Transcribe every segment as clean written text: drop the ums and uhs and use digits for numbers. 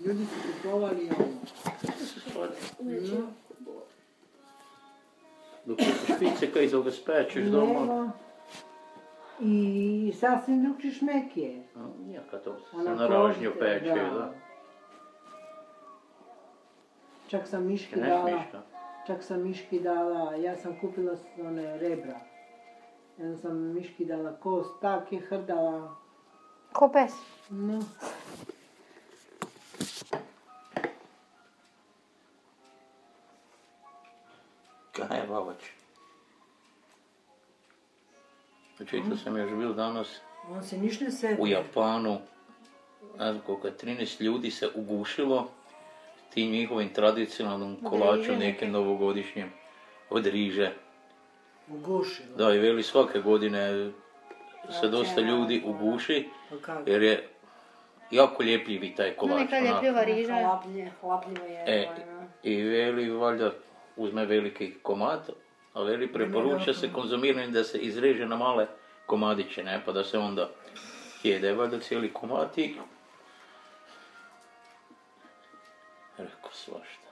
Ljudi su kupovali ono. Dok špice kaj toga spečeš doma. I sasvim drugčiji šmek je. Nijaka to se na ražnju peče, da. Čak sam Miški dala, ja sam kupila one rebra. Jedno sam Miški dala kost, tak je hrdala. Ko pes? No. Kaj je babač? Čitao sam još bil danas On se niš ne seti. u Japanu, ne znam koliko, 13 ljudi se ugušilo tim njihovim tradicionalnom kolaču nekim novogodišnjem od riže. Ugušilo. Da, i veli svake godine se dosta ljudi uguši, jer je jako ljepljivi taj kolač. Neka ljepljiva riža. Hlapljivo je. I veli, valjda, uzme veliki komad, a veli, preporuča se konzumiranje da se izreže na male komadiće, ne, pa da se onda jede, valjda, cijeli komad i... Rekao, svašta.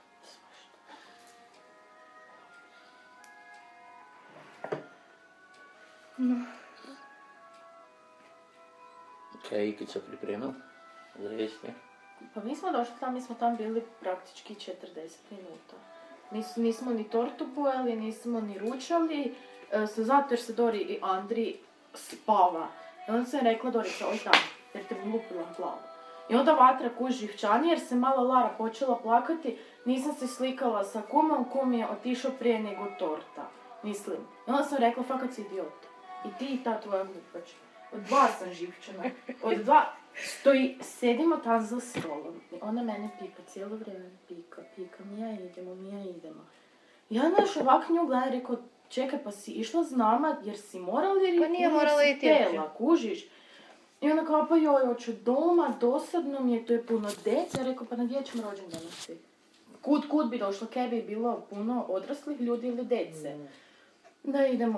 Kaj je Ikica pripremila za jesti? Pa mi smo došli tam, mi smo tam bili praktički 40 minuta. Nismo ni tortu pojeli, nismo ni ručali, zato jer se Dori i Andri spava. I onda sam rekla Dorica, oj tam, jer te bi lupila glavu. I onda vatra kuži živčani jer se mala Lara počela plakati, nisam se slikala sa kumom, kum je otišao prije nego torta, mislim. I onda sam rekla, fakat si idiot. I ti i ta tvoja glupač. Od 2 sam živčana, od 2 sedimo tam za stolom. I ona mene pika, cijelo vrijeme pika, Mija idemo. Ja znaš ovak nju gledam i rekao, čekaj pa si išla s nama jer si morala jer Pa nije morala si iti tela, kužiš. I ona kao pa joj, hoću doma, dosadno mi je, to je puno djece. Ja rekao pa na dječjem rođendanu si. Kud bi došlo, kaj bi bilo puno odraslih ljudi ili djece. Da idemo.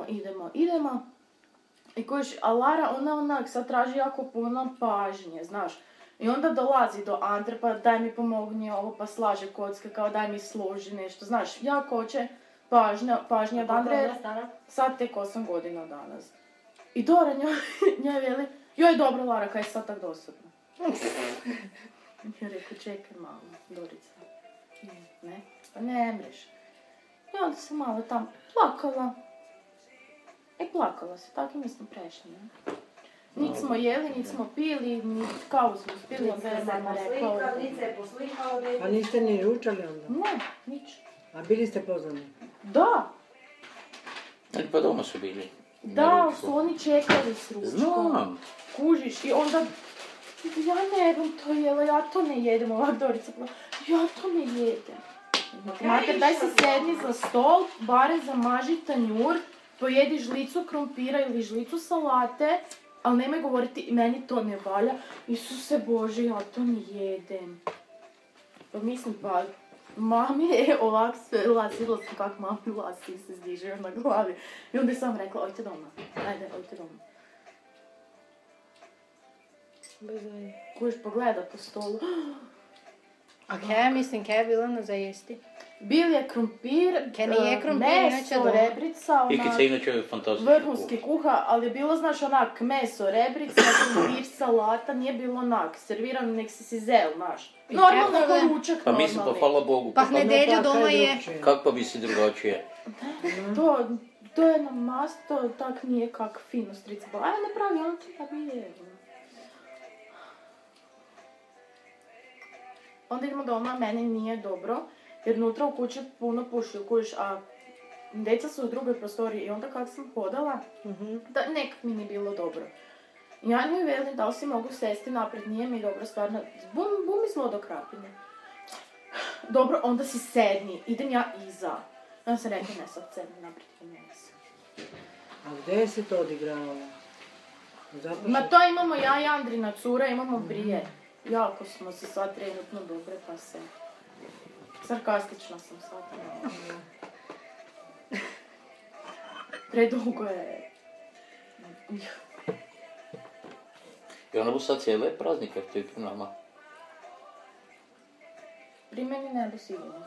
I kojiš, a Lara, ona onak sad traži jako puno pažnje, znaš. I onda dolazi do Andre, pa daj mi pomogni ovo, pa slaže kocke, kao daj mi složi nešto, znaš. Jako hoće pažnja od Andre, sad tek 8 godina danas. I Dora njoj veli, joj dobro Lara, kaj je sad tak dosadno. Ja rekao, čekaj malo, Dorica. Ne, pa ne mreš. I onda sam malo tam plakala. Plakala se, tako i mi smo prešli, ne? Nic smo jeli, nic smo pili, ni kavu smo spili, mama rekao. Nic se poslikao. A niste ni ručali onda? Ne, nič. A bili ste pozvani? Da. Ali pa doma su bili. Da, su oni čekali s ručkom. Znam. Kužiš, i onda, ja ne jedem to jela, ja to ne jedem, ovak Dorica, ja to ne jedem. Mater, daj se sedni za stol, bare zamaži tanjur, pojedi žlicu krompira ili žlicu salate, ali nemoj govoriti, meni to ne valja. Isuse Bože, ja to ne jedem. Pa mislim, pa, mami je ovak sve lasila sam kak mami lasi se zdiže na glavi. I onda sam rekla, ojte doma, ajde, ojte doma. Kojiš pogleda po stolu. A kaj je bilo na za jesti? Bil je krompir, Kaj nije krompir, inače meso, doma? rebrica, Ikica inače je fantastično vrhunski kuha, ali je bilo, znaš, onak, meso, rebrica, krompir, salata, nije bilo onak, servirano, nek si zel, znaš. Normalno ko ručak, Pa mislim, pa hvala Bogu. Pa nedelju doma je. Kako bi si drugačije? To je na masto, tak nije kak fino strica. A ne pravi, on to da bi jelo. Onda idemo doma, meni nije dobro, jer nutra u kući puno puši, kužiš, a djeca su u drugoj prostoriji i onda kak sam hodala, da nekak mi nije bilo dobro. Ja njoj velim da li si mogu sesti naprijed, nije mi dobro stvarno, bum mi zlo do krapine. Dobro, onda si sedni, idem ja iza. Onda sam rekla, ne sad sedni naprijed i ne sam. A gdje si to odigrala? Ma to imamo ja i Andrina cura, imamo Brije. Jako smo se sad trenutno dobre, pa se... Sarkastična sam sad. Predugo je... I ona bu sad cijele praznike tu nama. pri meni ne bi sigurno.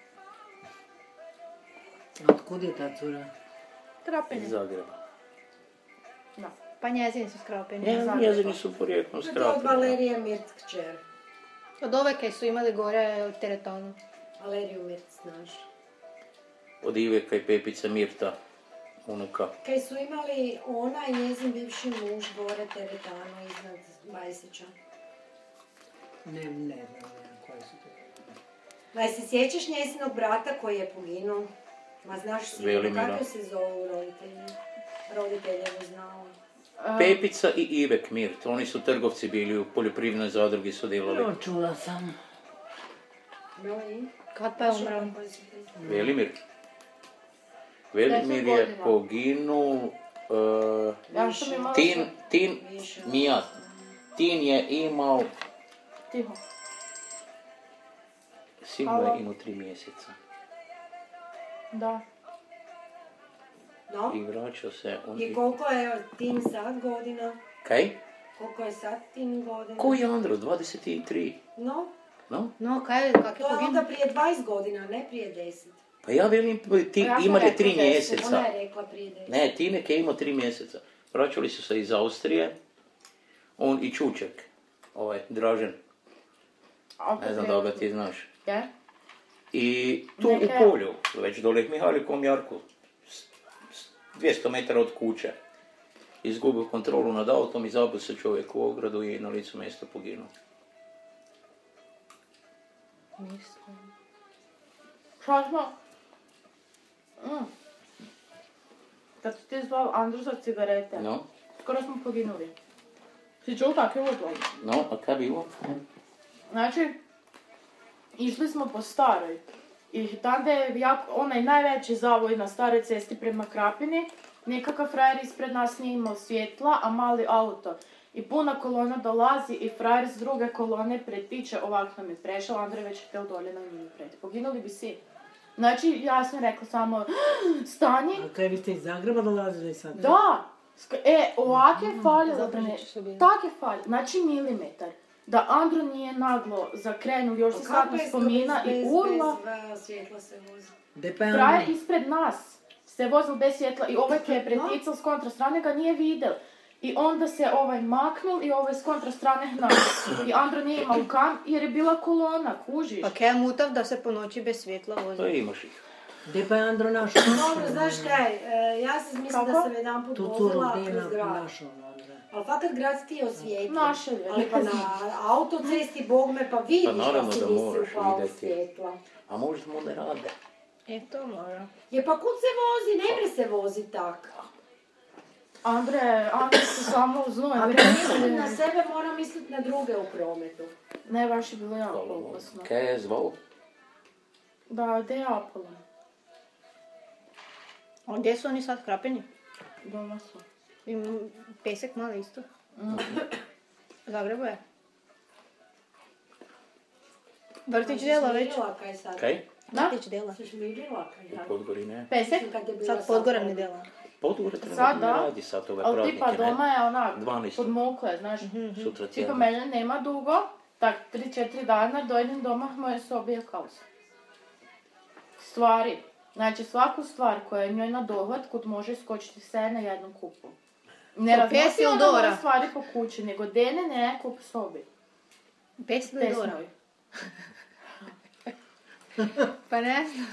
Otkud je ta cura? Krapini. Iz Zagreba. Da. Pa njezini su skrapini. Njezini su porijeklom To je od skrapini. Valerije Mirc kćer. Od ove kaj su imali gore u teretonu. Valeriju Mirc, znaš. Od Iveka i Pepice Mirta, unuka. Kaj su imali ona i njezin bivši muž gore teretano iznad Bajsića. Ne znam koji su to. Ma se sjećaš njezinog brata koji je poginuo? Ma znaš sigurno Velimira. kako se zovu roditelji? Roditeljevu znao. Pepica i Ivek Mirt, oni su trgovci bili u poljoprivrednoj zadrugi su djelali. No, čula sam. No i? Kad pa je umrao? Koji su ti? Velimir. Velimir 10 je godina. poginul... Ja sam imala... Tin, Mijat. Tin je imao... Tiho. Sin mu je imao 3 mjeseca. Da. No? I vraćao se... I koliko je Tin sad godina? Kaj? Koliko je sad Tin godina? Koji je Andro? 23. No? No? No, kak je To je onda poginuo? prije 20 godina, ne prije 10. Pa ja velim, ti Ja sam imali rekla 3 10, mjeseca. Ona je rekla prije 10. Ne, Tinek je imao 3 mjeseca. Vraćali su se iz Austrije. On i Čuček. Dražen. Ne znam da ga ti znaš. Je? I tu Ne, u ne. polju, već dole Mihalikom Jarku, 200 metara od kuće, izgubio kontrolu nad autom i zabio se čovjek u ogradu i na licu mjesta poginuo. Mislim. Šta smo? Kad su ti zvali Andru za cigarete, No, skoro smo poginuli. Si čuo kak je odlog? no, a kaj bilo? Znači, išli smo po staroj. I tamo je onaj najveći zavoj na staroj cesti prema Krapini. Nekakav frajer ispred nas nije imao svjetla, a mali auto. I puna kolona dolazi i frajer s druge kolone pretiče, ovak nam je prešao, Andrej već je htio dolje na njih pred. Poginuli bi svi. Znači, ja sam rekla samo, stani, A kaj vi ste iz Zagreba dolazili sad? da, ovak je falilo, Zaprežići su bili. tak je falilo, znači milimetar. Da Andro nije naglo zakrenuo, još se sad ne spomina i urla. Bez svjetla se vozi. Gde pa je Frajer Andro? ispred nas se vozil bez svjetla i ovaj koji je preticao s kontra strane ga nije vidjel. I onda se ovaj maknul i ovaj s kontra strane hnao. I Andro nije imao kam jer je bila kolona, kužiš. Pa kaj je mutav da se po noći bez svjetla vozi? To imaš ih. Gde pa je Andro našao? Dobro, znaš kaj, ja sam mislim da Kako? sam jedan put Tu curu vozila gdje je kroz grad. našao Andro? Ali fakat grad ti je osvijetljen. Naše je. Ali pa na autocesti, bog me, pa vidiš Pa naravno da si da nisi moraš upao vidjeti. svjetla. A možda mu ne rade. To mora. Je pa kud se vozi, ne bre se vozi tak. Andre se samo znoj. A kad mislim na sebe, moram misliti na druge u prometu. Ne, baš je bilo jako Hvala. opasno. Kaj je zvao? Da, gdje je Apolon? A gdje su oni sad Krapini? Doma su. I pesek mali isto. U Zagrebu je. Vrtić dela već. Smirila kaj sad? Kaj? Vrtić dela. Si smirila kaj U sad? Podgori ne. Pesek? Mislim kad je bila Sad Podgora ne dela. Podgori Sad trenutno ne da. radi sad ove Ali praznike, tipa doma ne? je onak 12. podmukle, znaš. Sutra Tipa tjedan. mene nema dugo, tak 3-4 dana dojdem doma, moje sobi je kaos. Stvari. Znači svaku stvar koja je njoj na dohvat, kud može skočiti sve na jednom kupu. Ne Po raznosi pesi ona Eldora. moje stvari po kući, nego dene ne kup sobi. Pes ili Dora? Pesmoj. Pa ne znam.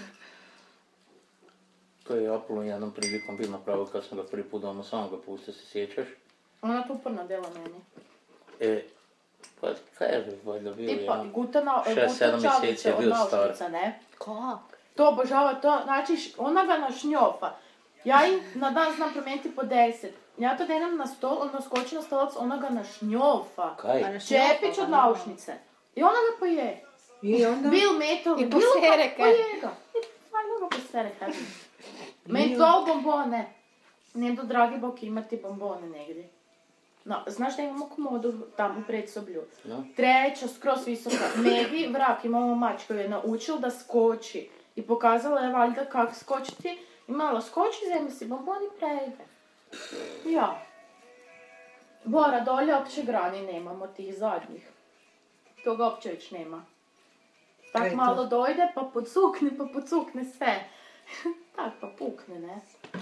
To je Apollo jednom prilikom bio napravio kad sam ga prvi put doma, samo ga pustio, se sjećaš? Ona tu uporno dela meni. Pa kaj je valjda bio Tipa, jedan? guta 6-7 mjeseci je od bio star. naušnica, ne? Kak? To obožava to, znači ona ga našnjofa. Ja im na dan znam promijeniti po 10. Ja to denem na stol, ona skoči na stolac, ona ga našnjofa. Kaj? Čepić od naušnice. I ona ga poje. I onda? Bil metal, I bilo posere kako kaj. poje ga. Fajno ga posere kaj. Mentol bombone. Ne do dragi bok imati bombone negdje. No, znaš da imamo komodu tamo u predsoblju. No. Treća, skroz visoka. Megi, vrak, imamo mač koji je naučil da skoči. I pokazala je valjda kako skočiti. I malo skoči, zemlji si bomboni prejde. Ja. Bora, dolje opće grani nemamo tih zadnjih. Toga opće već nema. tak Kaj malo to? dojde, pa podsukne sve. Tak, pa pukne, ne?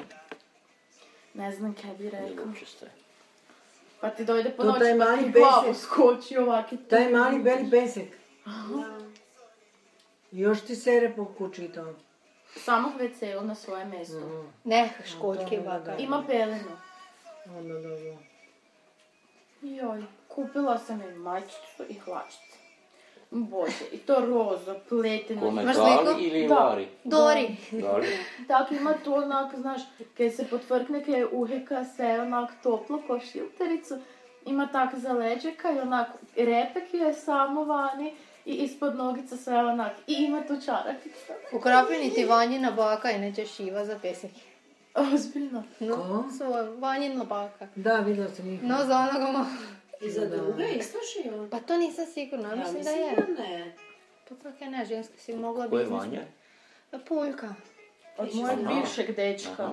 Ne znam kaj bi rekao. Zvučiste. Pa ti dojde po To noći, taj pa mali ti glavu pesek. skoči ovaki. Taj mali beli pesek. Da. Još ti sere po kući i to. Samo WC na svoje mjesto. Ne, školjke baka. Ima pelenu. Onda dobro. Joj, kupila sam i mačicu i hlačice. Bože, i to rozo, pleteno. Kome, Imaš Gali sliku? ili Da. Vari? Dori. Gali? Tako ima to onak, znaš, kad se potvrkne, kad je uheka sve onak toplo ko šiltericu. Ima tak za leđeka i onak repek je samo vani i ispod nogica sve onak. I ima tu čarapica. U Krapini ti Vanjina baka inače šiva za pesek. Ozbiljno. No, Ko? Vanjina baka. Da, vidjela sam njih. No, za onoga ma... I za druge isto šio? Pa to nisam sigurna, Ja mislim da mislim je. da ne. Pa kako je ne, ženska si mogla Ko je biti. Vanja? Puljka. Od mojeg Aha. bivšeg dečka. Aha.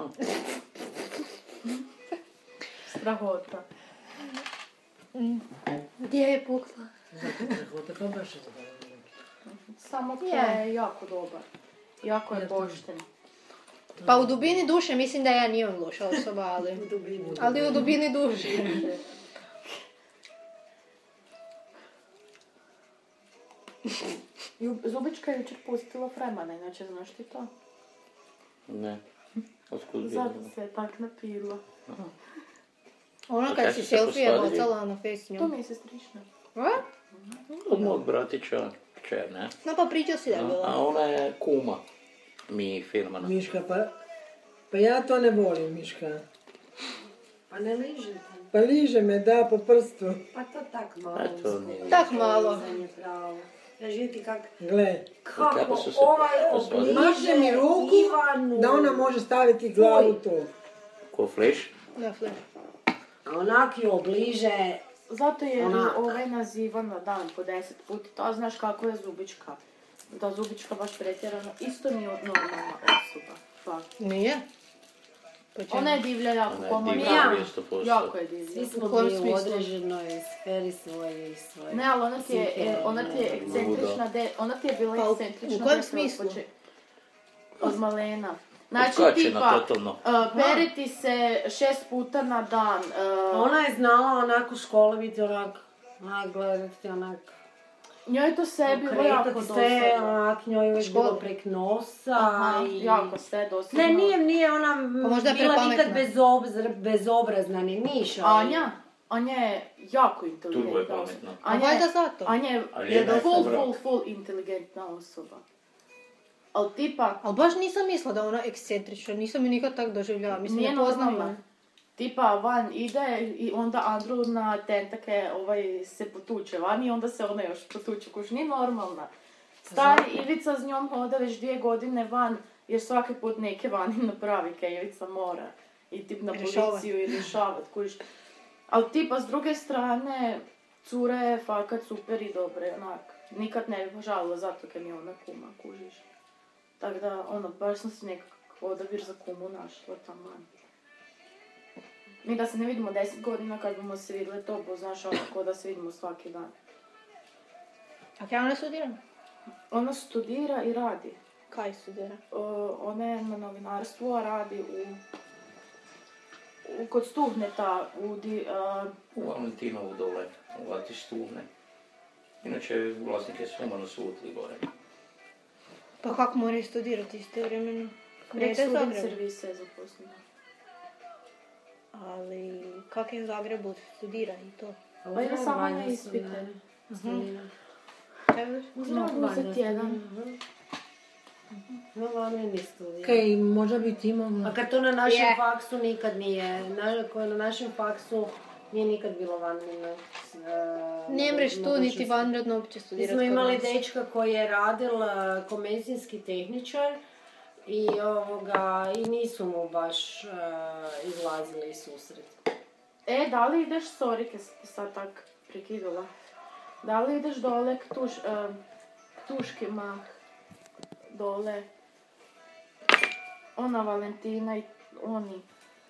Strahota. Gdje je pukla? Zato prehota kao baš je zaboravila. Samo Je. je jako dobar. Jako je Ja to- pošten. Pa u dubini duše mislim da ja nijem loša osoba, ali... Ali u dubini duše. Zubička je jučer pustila Fremana, inače znaš ti to? Ne. Otkud bi Zato se je tak napila. Ono A kad kaj si si se selfije postavili? bacala na face s To njom. mi je sestrična. A? Od mog bratića kćer, ne? No pa pričao si da je A bila. ona je kuma mi filmana. Miška, pa ja to ne volim, Miška. Pa ne ližete. Pa liže me, da, po prstu. Pa to tak malo. Eto, nije. Tak malo. Lizanje pravo. Da živjeti Gle, kako Kako su se ovaj posvadili? obliže Maže mi ruku Ivanu. da ona može staviti glavu tu. Ko Flash? Da, flash. A onak ju obliže. Zato je Onak. ovaj nazivan na dan po 10 puta. To znaš kako je Zubička. Da Zubička baš pretjerano. Isto nije normalna osoba. Fakt. Nije? Pa čemu? Ona je divlja jako, Ona je po mojoj divna, glavi. 200%. Jako je Svi divlja. smo U kojem bili u smislu? određenoj sferi svoje i svoje. Ne, ali ona ti je, psihe, ona ti je ekscentrična, ona ti je bila Pa u ekscentrična. kojem dete smislu? Od malena. Znači Odskačena tipa, totalno. pere ti se 6 puta na dan. Ona je znala onak u školi biti onak, gledati onak, Njoj to sve bilo jako kretati sve, dosadno. onak njoj uvijek Školu. bilo prek nosa Aha, i... jako sve dosadno. Ne, nije ona Pa možda je bila nikad prepametna. bezobrazna, ni niša. ali- Anja je jako Turbo je inteligentna pametna. osoba. A valjda zato. Anja je Ali je full inteligentna osoba. Ali tipa, Ali baš nisam mislila da je ona ekscentrična, nisam je nikad tak doživljala, mislim nije ne poznam normalna. je. Tipa van ide i onda Andru na tentake se potuče van i onda se ona još potuče, kuš nije normalna. Stari Ivica s njom hoda već 2 godine van jer svaki put neke vani napravi kaj Ivica mora. I tip na Rješavat. policiju i rješavat, kuš. Ali tipa s druge strane, cura je fakat super i dobre, onak. Nikad ne bi požalila zato kaj mi je ona kuma, kužiš. Tako da, ono, baš sam si nekakav odabir za kumu našla tamo. Mi da se ne vidimo 10 godina kad bomo se vidjeli to, bo znaš ono ko da se vidimo svaki dan. A kaj ona studira? Ona studira i radi. Kaj studira? Ona je na novinarstvu, a radi kod Stuhneta, U Valentinovu dole, u Vati Stuhne. Inače, vlasnik je svema na Sutli gore. Pa kako moraju studirati istovremeno? prek Rede student Zagreb. servisa je zaposlena. Ali kak je u Zagrebu studira i to? Pa ide samo na ispite. Kaj već? Uzmem uzeti jedan. No, vani ni studija. Kaj, možda bi ti mogla. A kad to na našem Je. faksu nikad nije, na našem faksu nije nikad bilo vanredno. Ne mreš tu niti vanredno uopće Mi studirati. smo kod imali nas. dečka koji je radil ko medicinski tehničar i nisu mu baš izlazili iz susret. Da li ideš, sorry, kad sam sad tak prekidala. Da li ideš dole k Tuškima, dole, ona Valentina i oni.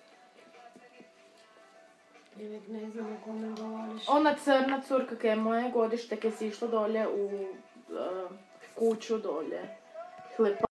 Ne znam o kome govoriš. Ona crna curka koja je moje godište, kad si išla dolje kuću dolje. Hlepa